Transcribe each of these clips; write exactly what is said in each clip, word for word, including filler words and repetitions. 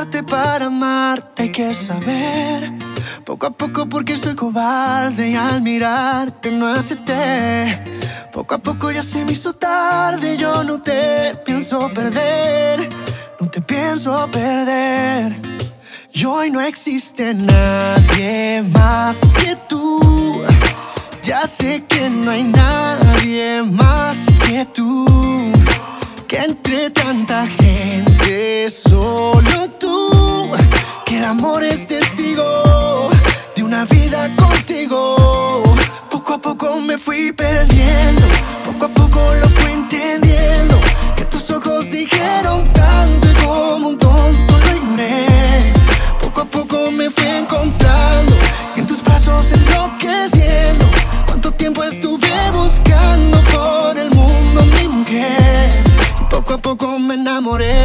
amarte para amarte hay que saber. Poco a poco porque soy cobarde y al mirarte no acepté. Poco a poco ya se me hizo tarde, yo no te pienso perder. No te pienso perder. Y hoy no existe nadie más que tú. Ya sé que no hay nadie más que tú. Que entre tanta gente solo tú. Que el amor es testigo de una vida contigo. Poco a poco me fui perdiendo, poco a poco lo fui entendiendo. Que tus ojos dijeron tanto y como un tonto lo ignoré. Poco a poco me fui encontrando y en tus brazos enloqueciendo. Cuánto tiempo estuve buscando por el mundo mi mujer. Y poco a poco me enamoré.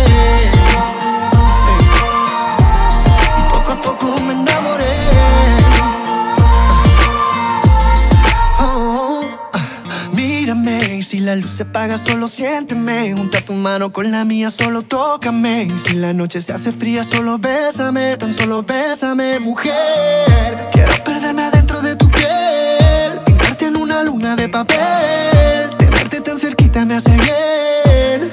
Y poco a poco me enamoré. Si la luz se apaga, solo siénteme. Junta tu mano con la mía, solo tócame. Y si la noche se hace fría, solo bésame. Tan solo bésame, mujer. Quiero perderme adentro de tu piel, pintarte en una luna de papel. Tenerte tan cerquita me hace bien,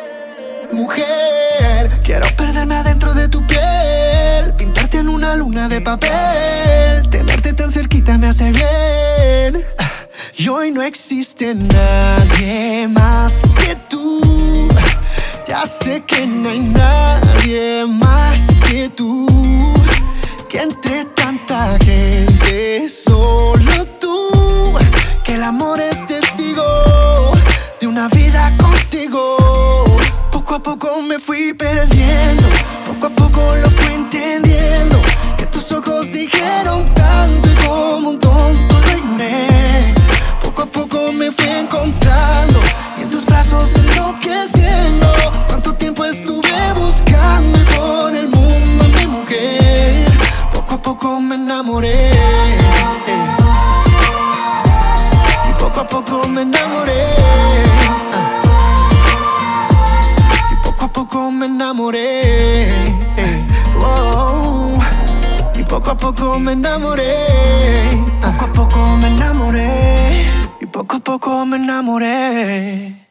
mujer. Quiero perderme adentro de tu piel, pintarte en una luna de papel. Tenerte tan cerquita me hace bien. Y hoy no existe nadie más que tú. Ya sé que no hay nadie más que tú. Que entre tanta gente solo tú. Que el amor es testigo de una vida contigo. Poco a poco me fui perdiendo, poco a poco lo fui entendiendo. Que tus ojos dijeron tanto y como un tonto lo ignoré. Poco a poco me fui encontrando y en tus brazos enloqueciendo. Cuánto tiempo estuve buscando y por el mundo mi mujer. Poco a poco me enamoré. Y poco a poco me enamoré. Y poco a poco me enamoré. Oh. Y poco a poco me enamoré. Poco a poco me enamoré. Y poco a poco me enamoré.